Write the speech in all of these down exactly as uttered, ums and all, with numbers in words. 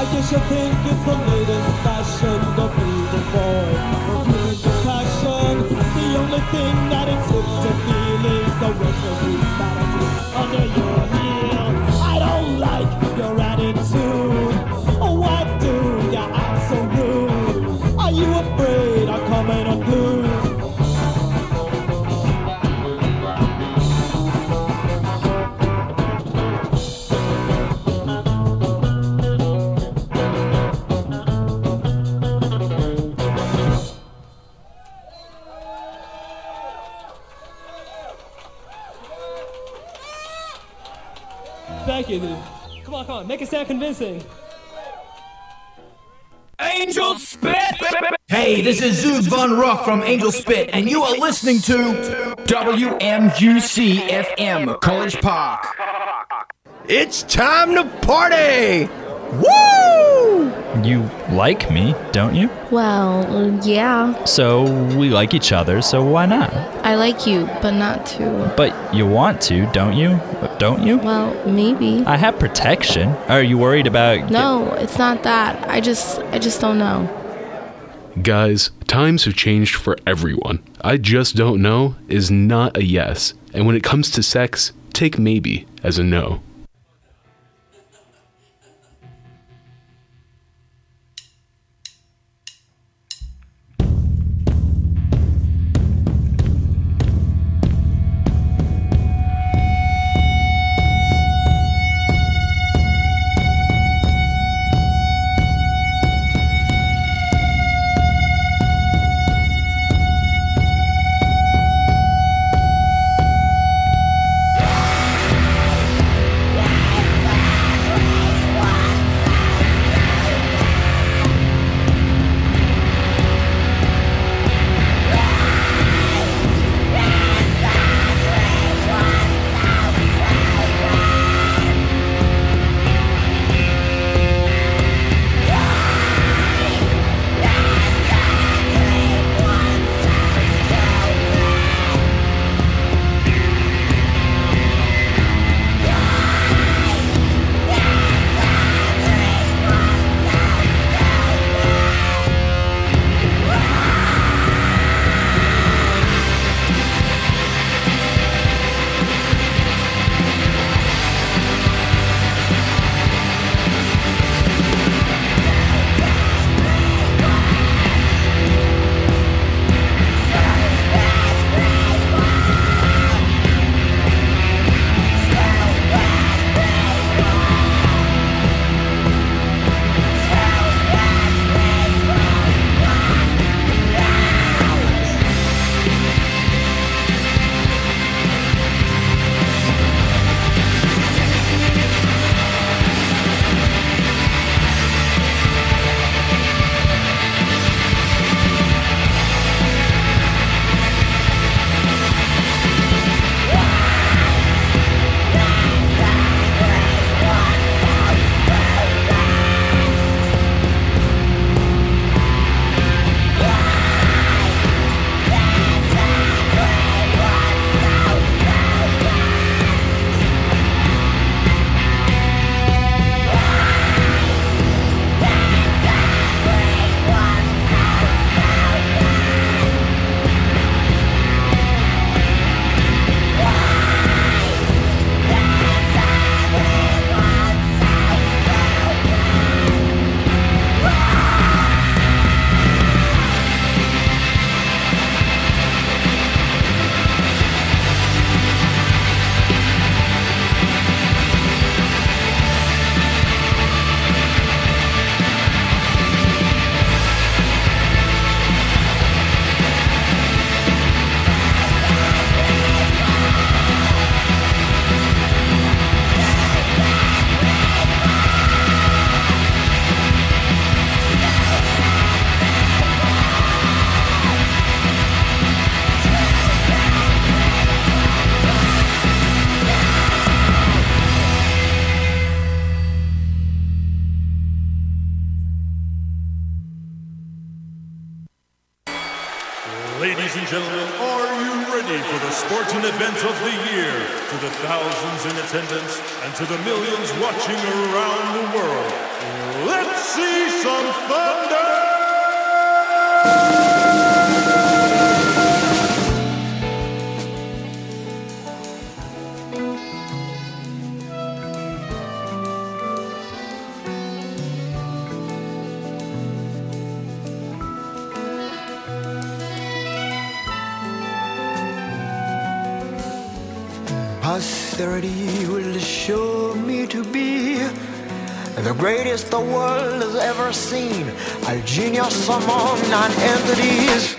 I guess you think it's the latest fashion, the freedom boy, reviewing the passion. The only thing that it's hip to feel is the rest of humanity under your heel. I don't like your attitude. Oh, why do you act so rude? Are you afraid I'm coming unglued? Thank you, dude. Come on, come on, make it sound convincing. Angel Spit! Hey, this is Zeus Von Rock from Angel Spit, and you are listening to W M U C F M, College Park. It's time to party! Woo! You like me, don't you? Well, yeah. So we like each other, so why not? I like you, but not to. But you want to, don't you? Don't you? Well, maybe. I have protection. Are you worried about... No, it's not that. I just, I just don't know. Guys, times have changed for everyone. I just don't know is not a yes. And when it comes to sex, take maybe as a no. Ladies and gentlemen, are you ready for the sporting event of the year. To the thousands in attendance and to the millions watching around the world, let's see some thunder! Posterity will show me to be the greatest the world has ever seen, a genius among non-entities.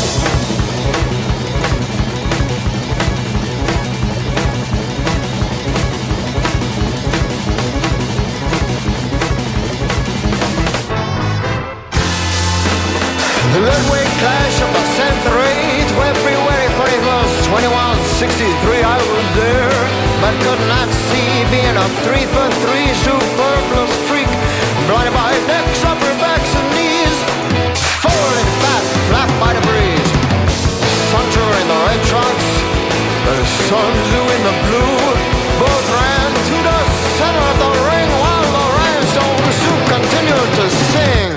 The midway clash of the century, February first, twenty-one sixty-three, I was there, but could not see, being a three foot three superfluous freak, blinded by necks, upper backs, and knees, falling fat, flapped by the breeze. Sancho in the red trunks, the Sun Tzu in the blue, both ran to the center of the ring while the rhinestone soup continued to sing.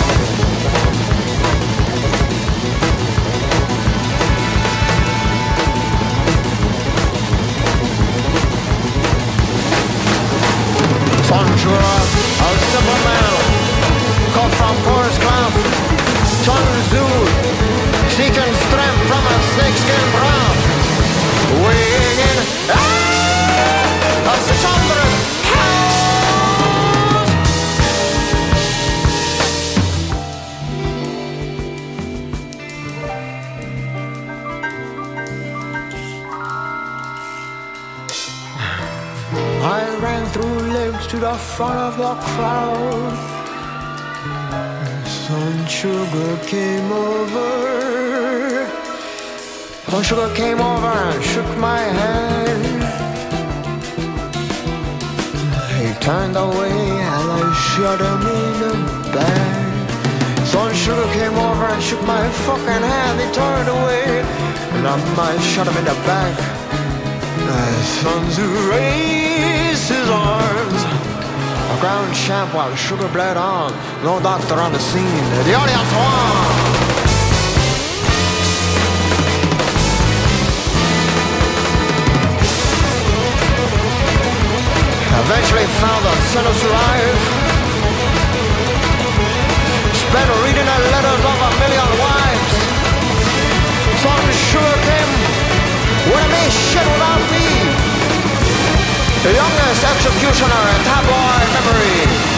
Sanjura, a simple man, caught from Boris Clough. Sun Tzu, seeking strength from a snakeskin brow. Weighing in, ah, a six hundred pounds. I ran through legs to the front of the crowd. Sun Sugar came over. Sun Sugar came over and shook my hand. He turned away and I shot him in the back. Sun Sugar came over and shook my fucking hand. He turned away and I might shot him in the back. Sun Tzu raised his arms. A ground champ while Sugar bled on. No doctor on the scene. The audience won. Eventually found the sinners alive. Spent reading the letters of a million wives. Sun Sugar came with a me shit without me. The youngest executioner in tabloid memory.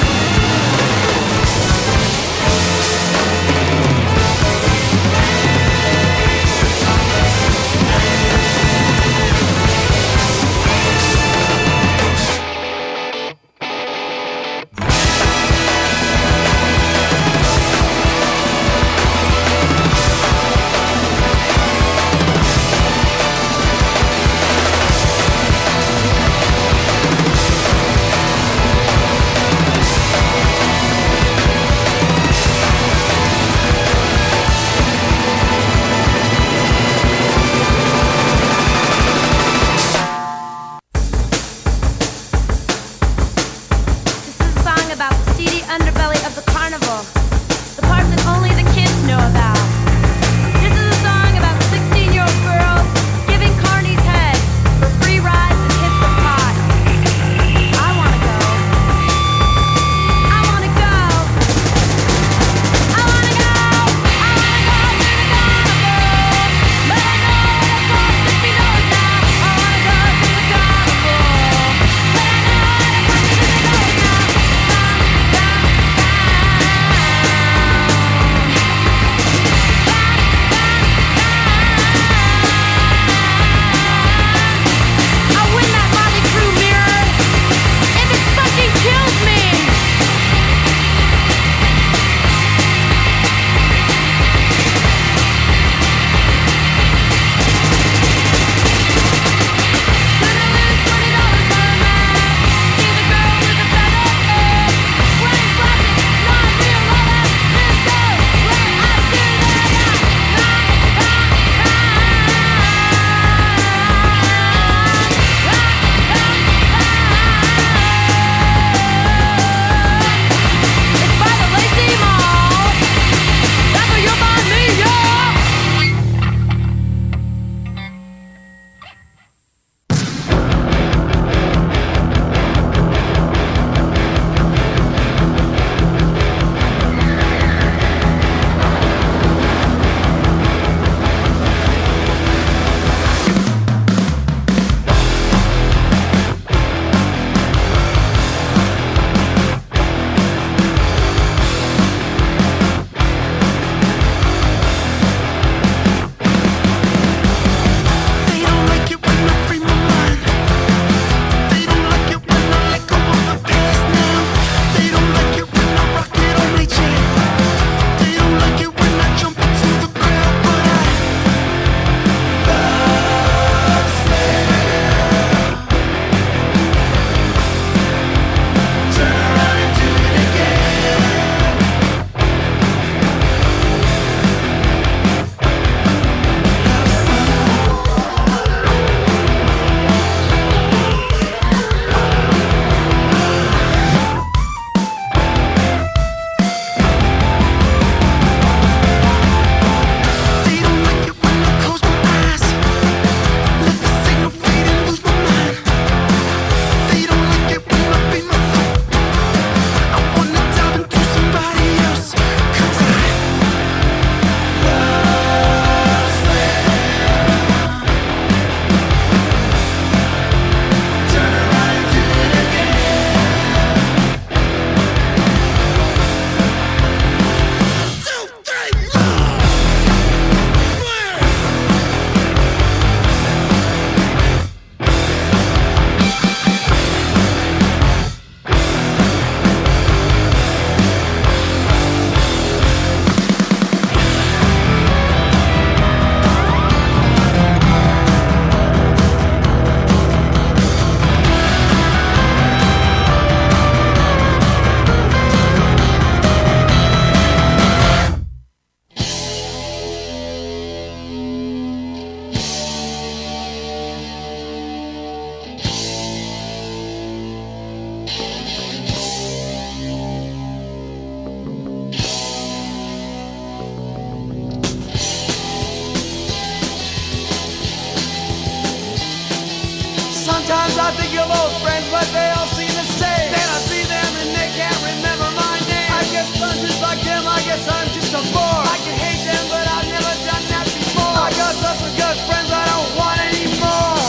but they all seem the same. Then I see them and they can't remember my name. I guess I'm just like them, I guess I'm just a bore. I can hate them, but I've never done that before. I got lots of good friends, I don't want any more.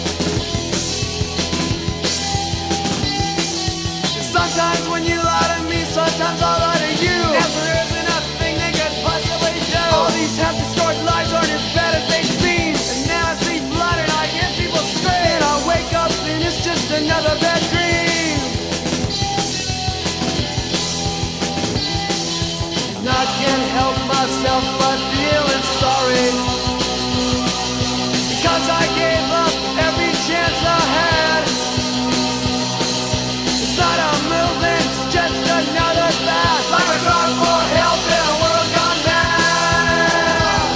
Sometimes when you lie to me, sometimes I'll lie to you. And there isn't a thing they could possibly do. All these half-distorted lies aren't as bad as they seem. And now I see blood and I hear people scream. And I wake up and it's just another bad dream. And I can't help myself but feeling sorry, because I gave up every chance I had. It's not a movement, it's just another fad. Like a cry for help in a world gone bad.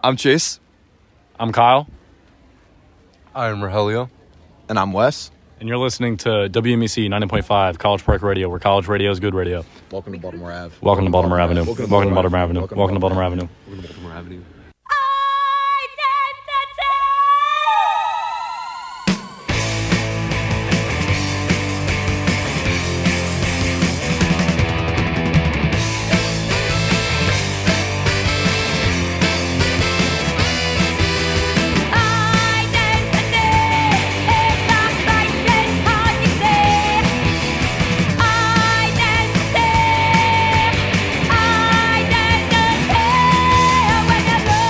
I'm Chase. I'm Kyle. I'm Rogelio. And I'm Wes. And you're listening to W M E C ninety point five College Park Radio, where college radio is good radio. Welcome to Baltimore Ave. Welcome to Baltimore Avenue. Welcome to Baltimore Avenue. Welcome to Baltimore Avenue. Welcome to Baltimore Avenue. I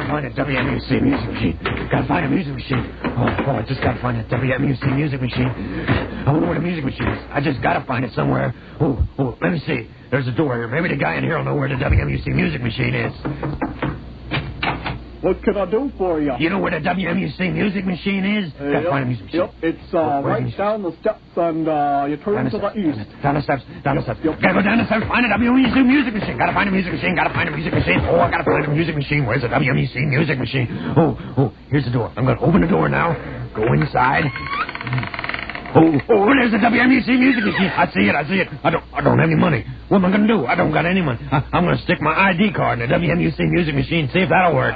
find a W M U C music machine. Gotta find a music machine. Oh, oh, I just gotta find a W M U C music machine. I wonder where the music machine is. I just gotta find it somewhere. Oh, oh, let me see. There's a door here. Maybe the guy in here will know where the W M U C music machine is. What can I do for you? You know where the W M U C music machine is? Uh, Gotta yep, find a music machine. Yep, it's uh, right down the steps and uh, you turn to the east. Down the steps, down the steps. Yep. Gotta go down the steps, find a W M U C music machine. Gotta find a music machine, gotta find a music machine. Oh, I gotta find a music machine. Where's the W M U C music machine? Oh, oh, here's the door. I'm gonna open the door now. Go inside. Oh, oh, there's the W M U C music machine. I see it, I see it. I don't, I don't have any money. What am I gonna do? I don't got any money. I, I'm gonna stick my I D card in the W M U C music machine, see if that'll work.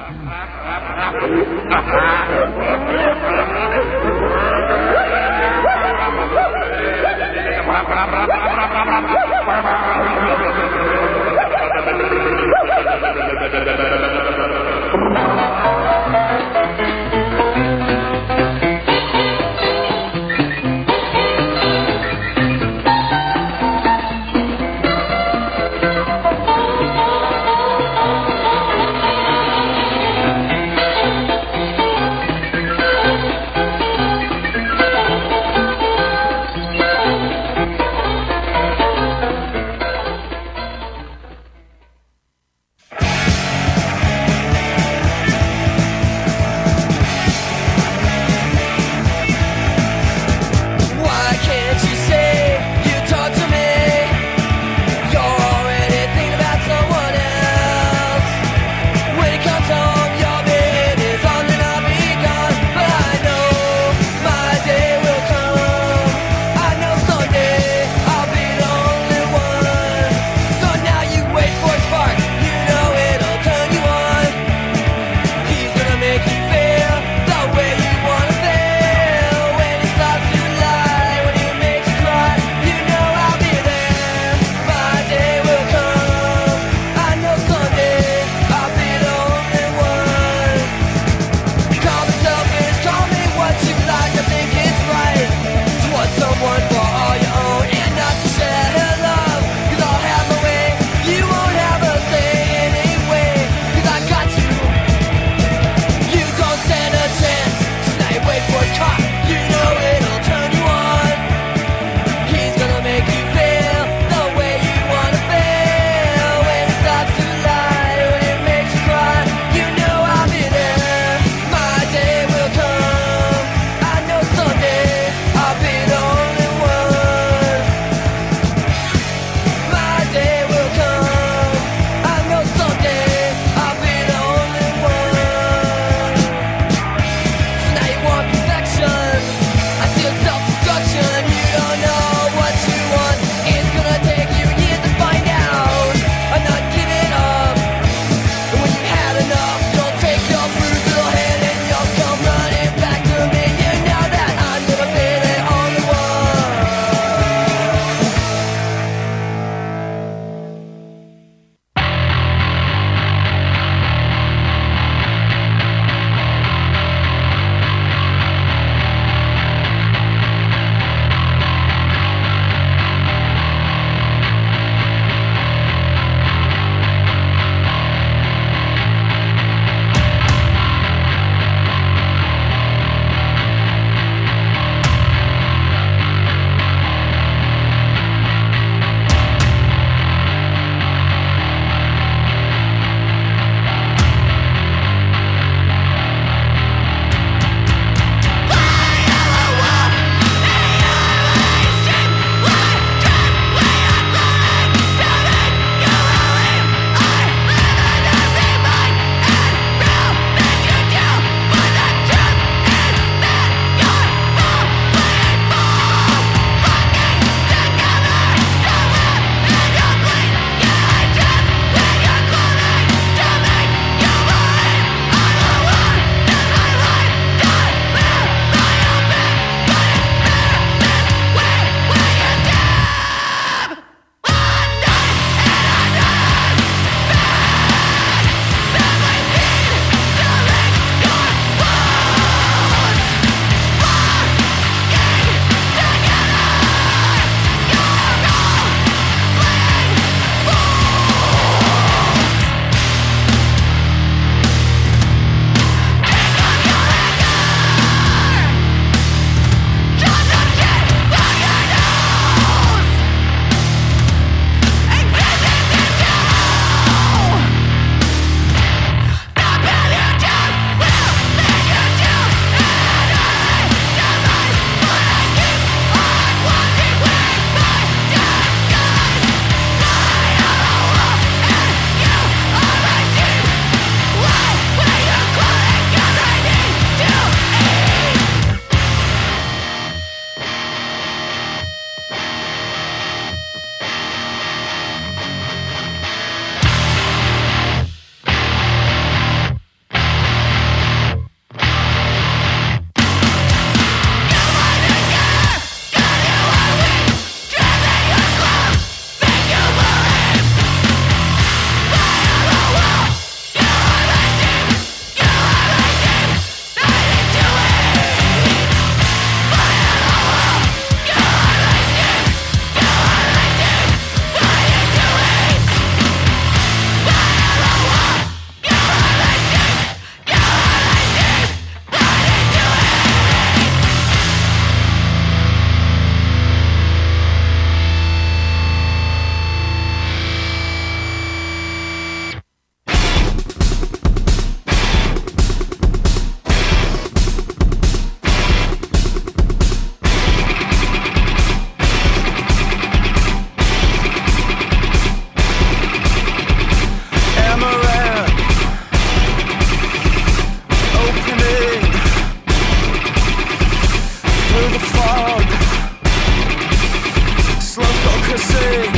sing.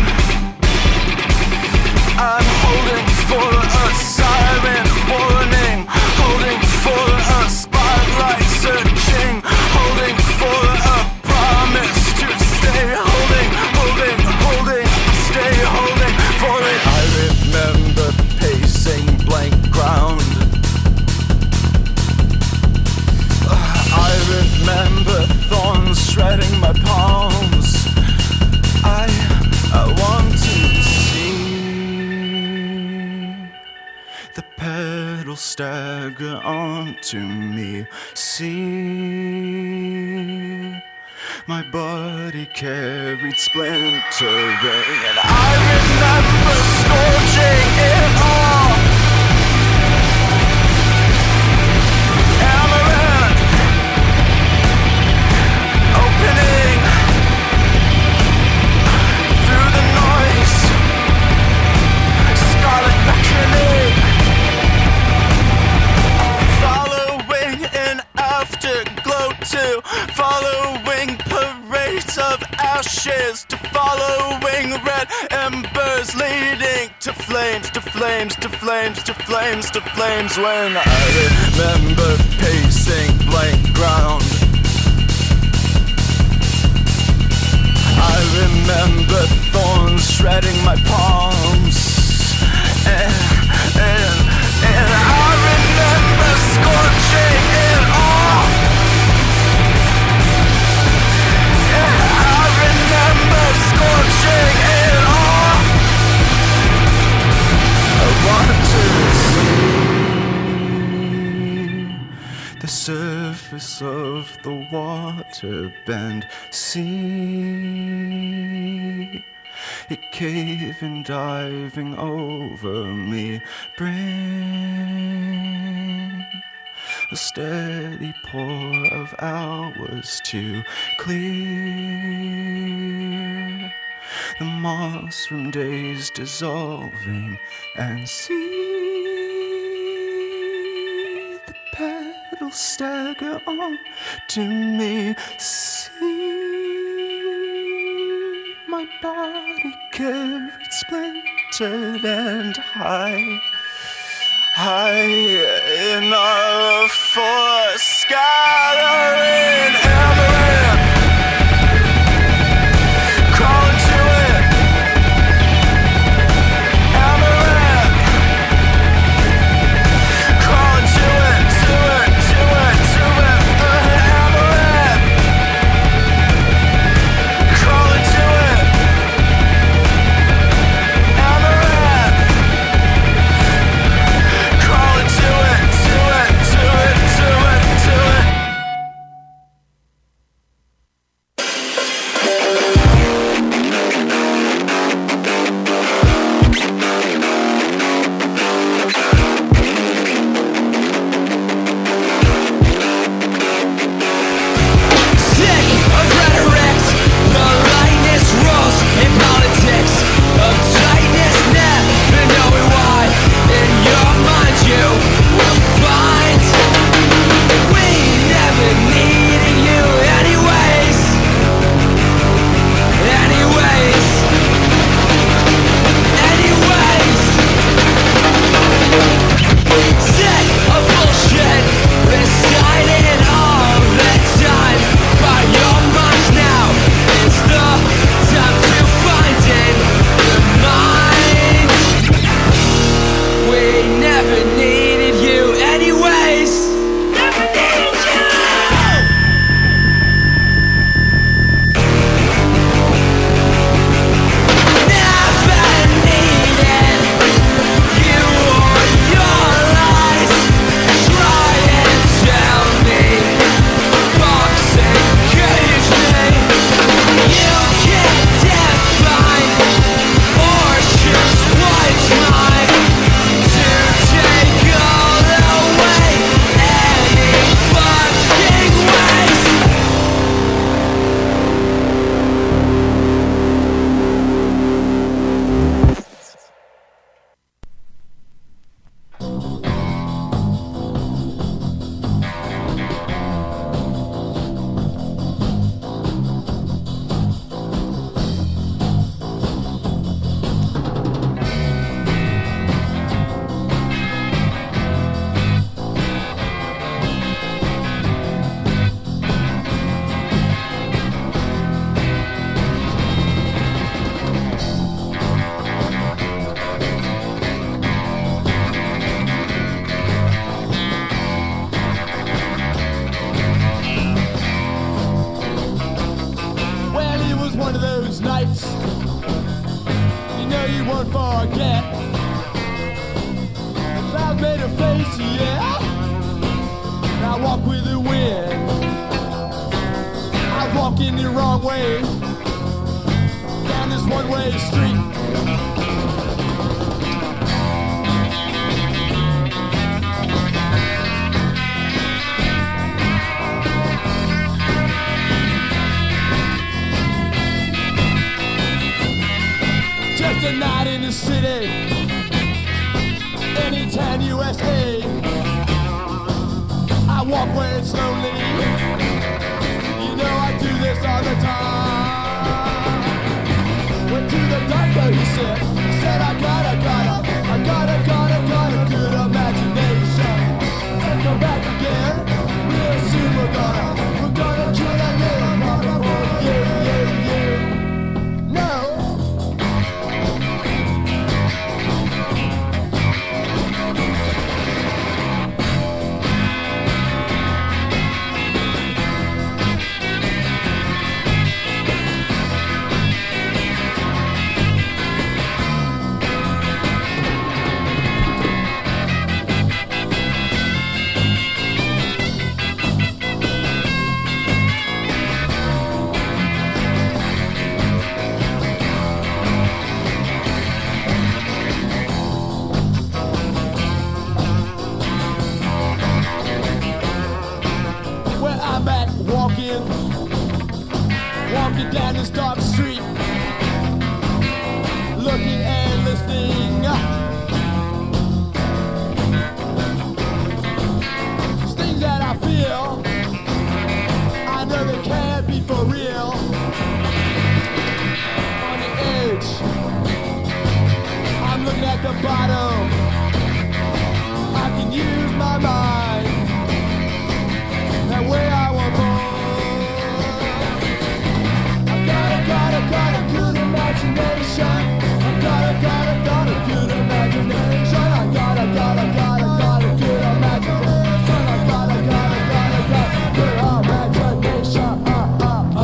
I'm holding for a siren warning, holding for a spotlight searching, holding for a promise to stay, holding, holding, holding, stay holding for it. I remember pacing blank ground. I remember thorns shredding my palms. I, I want to see the pedal stagger onto me. See my body carried splintering, and I remember scorching it all. Amaranth opening through the noise, scarlet beckoning, following an afterglow to following parades of ashes, to following red embers leading to flames, to flames, to flames, to flames, to flames. When I remember pacing blank ground, I remember thorns shredding my palms, and, and, and I remember scorching it off. And I remember scorching it off. I want to see the surface of the water bend, see it caving, diving over me. Bring a steady pour of hours to clear the moss from days dissolving, and see the pedal stagger on to me. See my body carried splintered and high, high enough for scattering amaranth. Crawling to it, amaranth. Crawling to it, to it, to it, to it, uh, amaranth. Crawling to it, amaranth. Crawling to it, to it, to it, to it, to it. won't forget. The clouds made a face, yeah. And I walk with the wind. I was walking the wrong way down this one-way street. Just a night in the city, anytime U S A. I walk where it's lonely. You know I do this all the time. Went to the doctor, he said, he said I got a, got a, I got a, got a, got a good imagination. Said come back again, real soon we're gonna, we're gonna kill that little mother boy, yeah, yeah, yeah. No. Walking down this dark street, looking and listening. These things that I feel, I know they can't be for real. On the edge, I'm looking at the bottom. I can use my mind that way I want more. Got a, got a good imagination. I got a, got a, got a good imagination. I got a, got a, got a, got a good imagination. I got a, got a, got a, got a good imagination. Uh, uh, uh.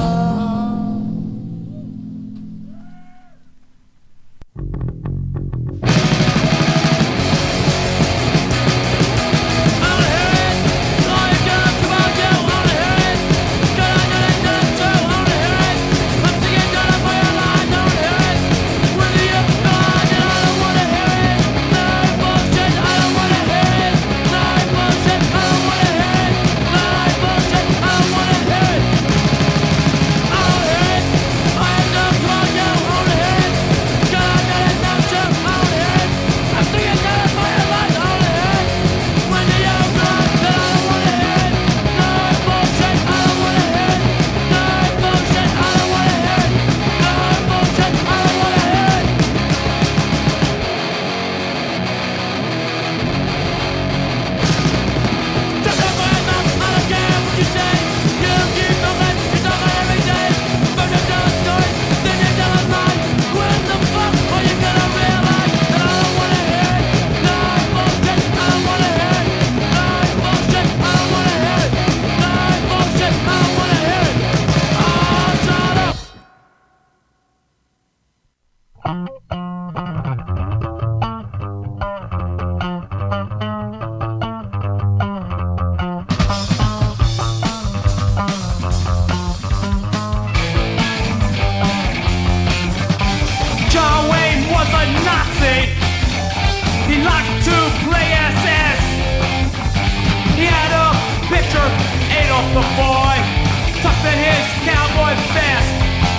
The boy tucked in his cowboy vest.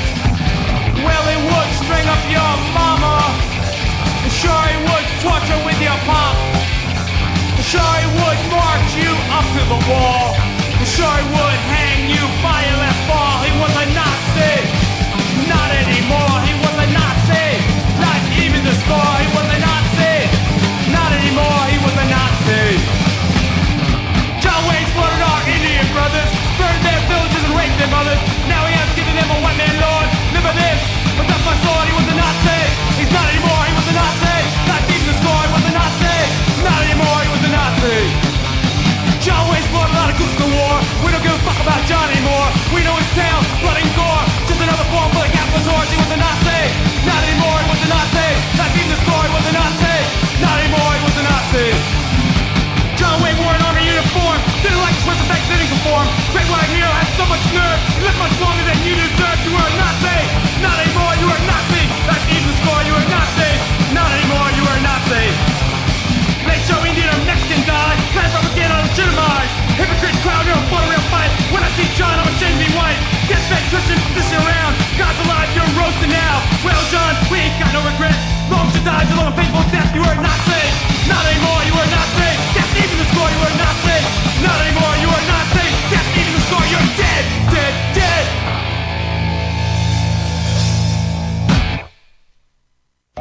Well, he would string up your mama. Sure, he would torture with your pop. Sure, he would march you up to the wall. Sure, he would hang you by your left ball. He was a Nazi, not anymore. He was a Nazi, not even the score. He was a Nazi, not anymore. He was a Nazi. John Wayne slaughtered our Indian brothers, burned their villages and raped their mothers. Now he has given them a one-man lord. Remember this, but that's my sword. He was a Nazi. He's not anymore. He was a Nazi. Not even the score. He was a Nazi. Not anymore. He was a Nazi. John Wayne slaughtered a lot of goods in the war. We don't give a fuck.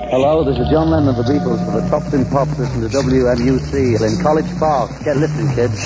Hello, this is John Lennon of the Beatles for the Tops in Pops. Listen to W M U C in College Park. Get listening, kids.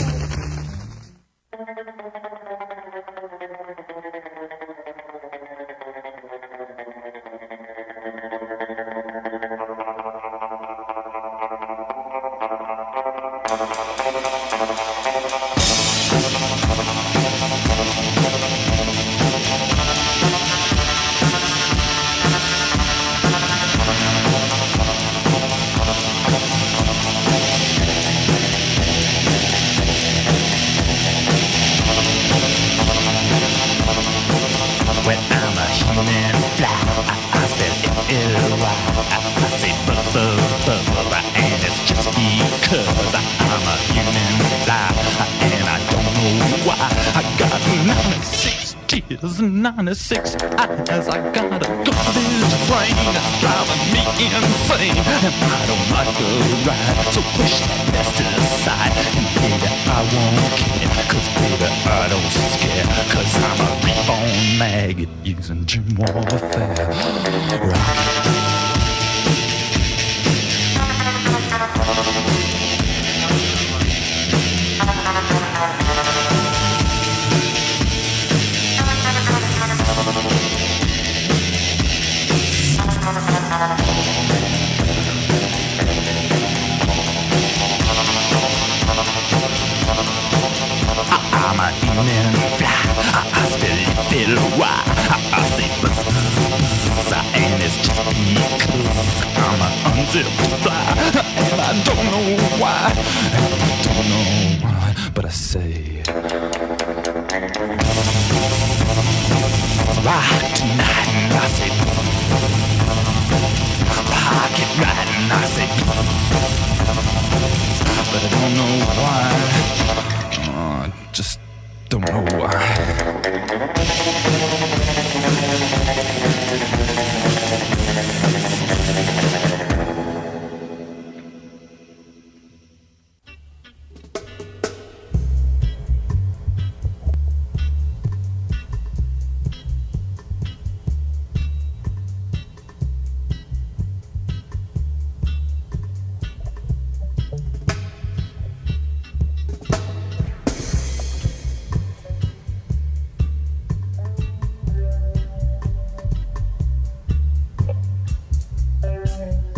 When I'm a human fly, I, I spell F-L-Y. I, I say buzz, buzz, buzz, and it's just because I, I'm a human fly, and I don't know why. I got ninety-six tears and ninety-six eyes. I got a garbage brain that's driving me insane, and I don't like the ride, so push that mess to the side. And baby, I won't care, cause baby, I don't scare, cause I'm a reborn maggot using gym warfare. Rock. I'm a human fly, I, I spell F-L-Y. I, I say buzz, buzz, buzz, and it's just because I'm an unzipped fly, and I don't know why, and I don't know why, but I say rock tonight, and I say rock it right, and I say but I don't know why. Uh, just don't know why. Thank you.